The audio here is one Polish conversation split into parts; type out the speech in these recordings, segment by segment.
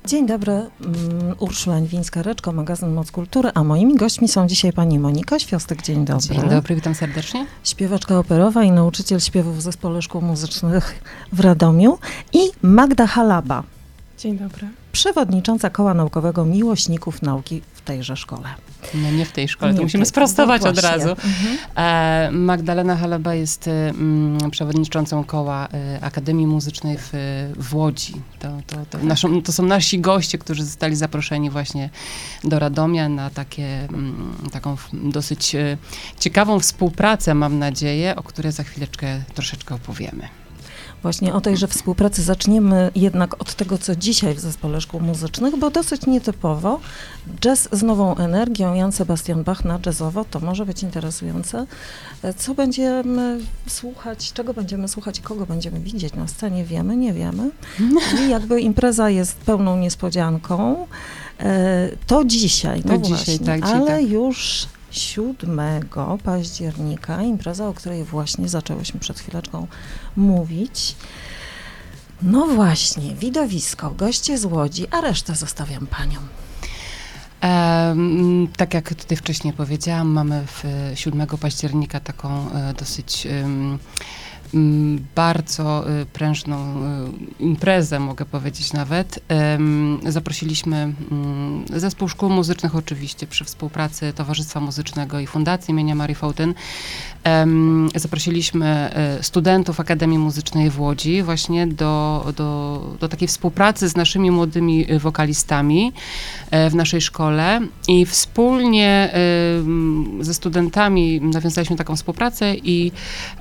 Dzień dobry, Urszula Niwińska-Reczko, magazyn Moc Kultury, a moimi gośćmi są dzisiaj pani Monika Świąstek. Dzień dobry. Dzień dobry, witam serdecznie. Śpiewaczka operowa i nauczyciel śpiewu w Zespole Szkół Muzycznych w Radomiu i Magda Halaba. Dzień dobry. Przewodnicząca Koła Naukowego Miłośników Nauki w tejże szkole. No nie w tej szkole, to musimy sprostować od razu. Magdalena Halaba jest przewodniczącą Koła Akademii Muzycznej w Łodzi. To są nasi goście, którzy zostali zaproszeni właśnie do Radomia na taką dosyć ciekawą współpracę, mam nadzieję, o której za chwileczkę troszeczkę opowiemy. Właśnie o tejże współpracy zaczniemy jednak od tego, co dzisiaj w Zespole Szkół Muzycznych, bo dosyć nietypowo. Jazz z nową energią, Jan Sebastian Bach na jazzowo, to może być interesujące. Co będziemy słuchać, czego będziemy słuchać i kogo będziemy widzieć na scenie, wiemy, nie wiemy. I jakby impreza jest pełną niespodzianką. To dzisiaj, no właśnie, tak, ale już 7 października, impreza, o której właśnie zaczęłyśmy przed chwileczką mówić. No właśnie, widowisko, goście z Łodzi, a resztę zostawiam paniom. Tak jak tutaj wcześniej powiedziałam, mamy 7 października taką dosyć bardzo prężną imprezę, mogę powiedzieć nawet. Zaprosiliśmy Zespół Szkół Muzycznych oczywiście przy współpracy Towarzystwa Muzycznego i Fundacji imienia Marii Fołtyn. Zaprosiliśmy studentów Akademii Muzycznej w Łodzi właśnie do takiej współpracy z naszymi młodymi wokalistami w naszej szkole i wspólnie ze studentami nawiązaliśmy taką współpracę i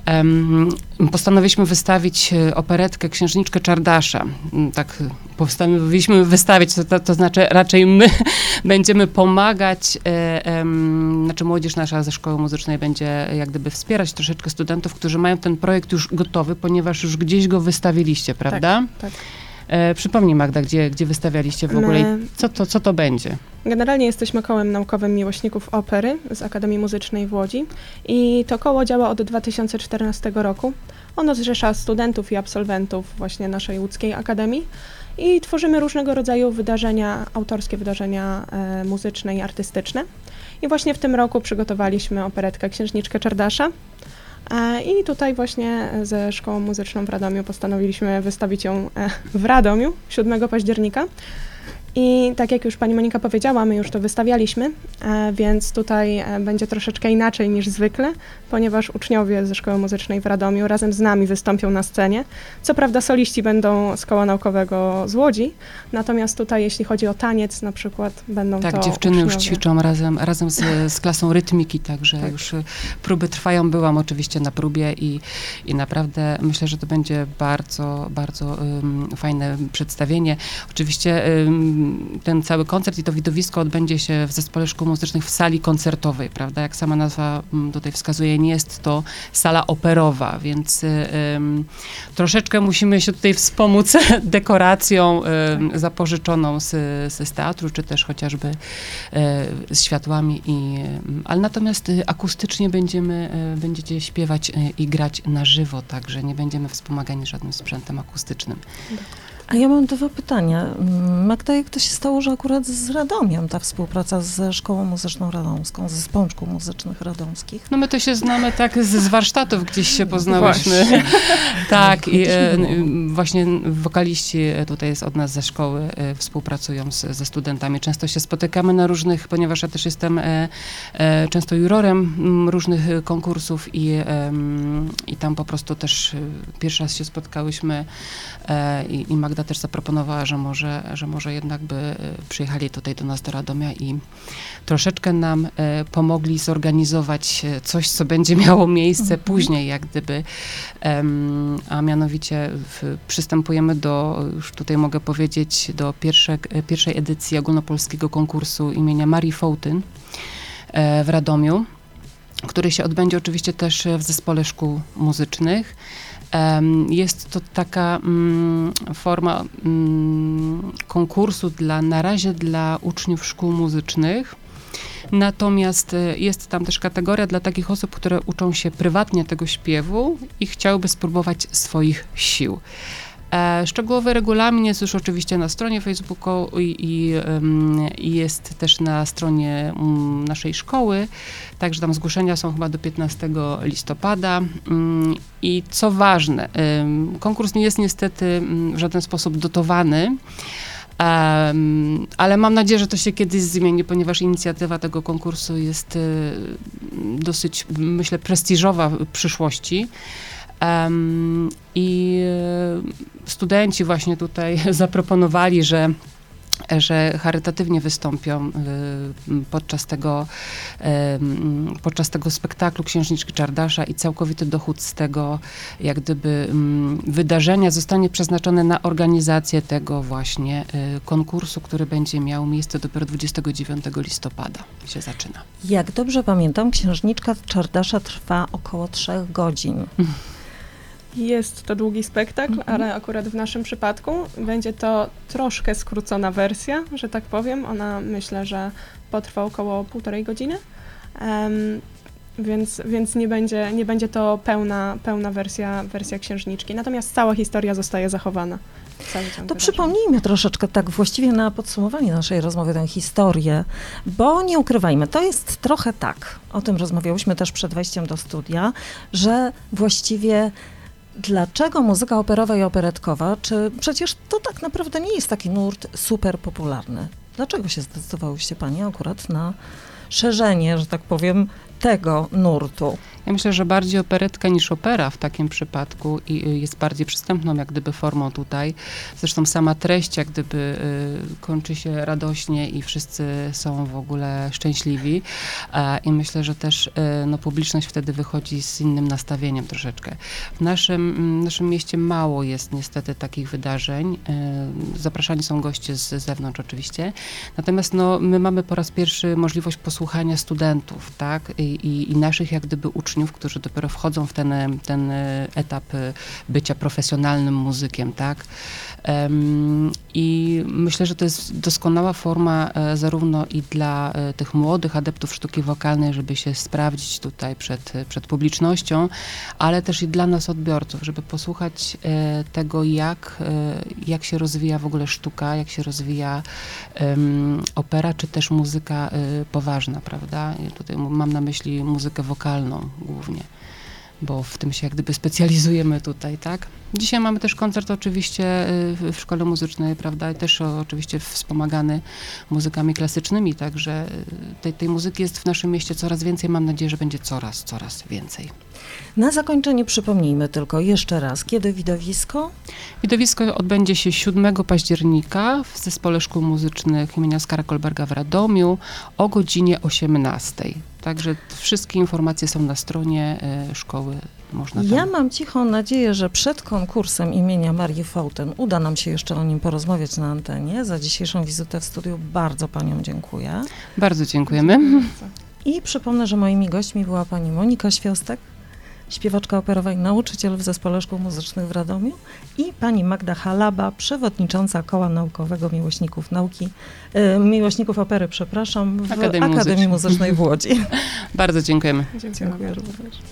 postanowiliśmy wystawić operetkę Księżniczkę Czardasza. Tak postanowiliśmy wystawić, to znaczy raczej my będziemy pomagać, znaczy młodzież nasza ze szkoły muzycznej będzie jak gdyby wspierać troszeczkę studentów, którzy mają ten projekt już gotowy, ponieważ już gdzieś go wystawiliście, prawda? Tak. Przypomnij, Magda, gdzie wystawialiście w ogóle i co to będzie? Generalnie jesteśmy kołem naukowym miłośników opery z Akademii Muzycznej w Łodzi i to koło działa od 2014 roku. Ono zrzesza studentów i absolwentów właśnie naszej łódzkiej akademii i tworzymy różnego rodzaju wydarzenia, autorskie wydarzenia muzyczne i artystyczne. I właśnie w tym roku przygotowaliśmy operetkę Księżniczkę Czardasza. I tutaj właśnie ze Szkołą Muzyczną w Radomiu postanowiliśmy wystawić ją w Radomiu 7 października. I tak jak już pani Monika powiedziała, my już to wystawialiśmy, więc tutaj będzie troszeczkę inaczej niż zwykle, ponieważ uczniowie ze Szkoły Muzycznej w Radomiu razem z nami wystąpią na scenie. Co prawda soliści będą z Koła Naukowego z Łodzi, natomiast tutaj jeśli chodzi o taniec na przykład będą to dziewczyny uczniowie. już ćwiczą razem z klasą rytmiki, także już próby trwają. Byłam oczywiście na próbie i naprawdę myślę, że to będzie bardzo, bardzo fajne przedstawienie. Oczywiście ten cały koncert i to widowisko odbędzie się w Zespole Szkół Muzycznych w sali koncertowej, prawda? Jak sama nazwa tutaj wskazuje, nie jest to sala operowa, więc troszeczkę musimy się tutaj wspomóc dekoracją zapożyczoną z teatru, czy też chociażby z światłami. Ale natomiast akustycznie będziecie śpiewać i grać na żywo, także nie będziemy wspomagani żadnym sprzętem akustycznym. A ja mam 2 pytania. Magda, jak to się stało, że akurat z Radomiem ta współpraca ze Szkołą Muzyczną Radomską, z Zespołem Szkół Muzycznych Radomskich? No my to się znamy tak z warsztatów, gdzieś się poznałyśmy. Właśnie. Tak, i właśnie wokaliści tutaj od nas ze szkoły współpracują ze studentami. Często się spotykamy na różnych, ponieważ ja też jestem często jurorem różnych konkursów i tam po prostu też pierwszy raz się spotkałyśmy i Magda też zaproponowała, że może jednak by przyjechali tutaj do nas do Radomia i troszeczkę nam pomogli zorganizować coś, co będzie miało miejsce później, jak gdyby. A mianowicie przystępujemy już tutaj mogę powiedzieć, do pierwszej edycji ogólnopolskiego konkursu imienia Marii Fołtyn w Radomiu, który się odbędzie oczywiście też w Zespole Szkół Muzycznych. Jest to taka forma konkursu na razie dla uczniów szkół muzycznych. Natomiast jest tam też kategoria dla takich osób, które uczą się prywatnie tego śpiewu i chciałyby spróbować swoich sił. Szczegółowy regulamin jest już oczywiście na stronie Facebooku i jest też na stronie naszej szkoły, także tam zgłoszenia są chyba do 15 listopada. I co ważne, konkurs nie jest niestety w żaden sposób dotowany, ale mam nadzieję, że to się kiedyś zmieni, ponieważ inicjatywa tego konkursu jest dosyć, myślę, prestiżowa w przyszłości. I studenci właśnie tutaj zaproponowali, że charytatywnie wystąpią podczas tego spektaklu Księżniczki Czardasza i całkowity dochód z tego, jak gdyby wydarzenia zostanie przeznaczone na organizację tego właśnie konkursu, który będzie miał miejsce dopiero 29 listopada się zaczyna. Jak dobrze pamiętam, Księżniczka Czardasza trwa około 3 godzin. Jest to długi spektakl, ale akurat w naszym przypadku będzie to troszkę skrócona wersja, że tak powiem. Ona, myślę, że potrwa około 1,5 godziny, więc nie będzie to pełna wersja Księżniczki. Natomiast cała historia zostaje zachowana. To przypomnijmy troszeczkę tak właściwie na podsumowanie naszej rozmowy tę historię, bo nie ukrywajmy, to jest trochę tak, o tym rozmawiałyśmy też przed wejściem do studia, że właściwie dlaczego muzyka operowa i operetkowa, czy przecież to tak naprawdę nie jest taki nurt super popularny. Dlaczego się zdecydowałyście Panie akurat na szerzenie, że tak powiem, tego nurtu? Ja myślę, że bardziej operetka niż opera w takim przypadku i jest bardziej przystępną jak gdyby formą tutaj. Zresztą sama treść jak gdyby kończy się radośnie i wszyscy są w ogóle szczęśliwi. I myślę, że też publiczność wtedy wychodzi z innym nastawieniem troszeczkę. W naszym mieście mało jest niestety takich wydarzeń. Zapraszani są goście z zewnątrz oczywiście. Natomiast my mamy po raz pierwszy możliwość posłuchania studentów, tak? I naszych jak gdyby uczniów, którzy dopiero wchodzą w ten etap bycia profesjonalnym muzykiem, tak? I myślę, że to jest doskonała forma zarówno i dla tych młodych adeptów sztuki wokalnej, żeby się sprawdzić tutaj przed publicznością, ale też i dla nas odbiorców, żeby posłuchać tego, jak się rozwija w ogóle sztuka, jak się rozwija opera, czy też muzyka poważna, prawda? I tutaj mam na myśli muzykę wokalną głównie, bo w tym się jak gdyby specjalizujemy tutaj, tak? Dzisiaj mamy też koncert oczywiście w szkole muzycznej, prawda? I też oczywiście wspomagany muzykami klasycznymi, także tej muzyki jest w naszym mieście coraz więcej. Mam nadzieję, że będzie coraz więcej. Na zakończenie przypomnijmy tylko jeszcze raz, kiedy widowisko? Widowisko odbędzie się 7 października w Zespole Szkół Muzycznych im. Oskara Kolberga w Radomiu o godzinie 18:00. Także wszystkie informacje są na stronie szkoły. Ja mam cichą nadzieję, że przed konkursem imienia Marii Fołten uda nam się jeszcze o nim porozmawiać na antenie. Za dzisiejszą wizytę w studiu bardzo Paniom dziękuję. Bardzo dziękujemy. I przypomnę, że moimi gośćmi była Pani Monika Świąstek, śpiewaczka operowa i nauczyciel w Zespole Szkół Muzycznych w Radomiu, i Pani Magda Halaba, przewodnicząca Koła Naukowego Miłośników Opery, w Akademii Muzycznej w Łodzi. Bardzo dziękujemy. Dziękuję również.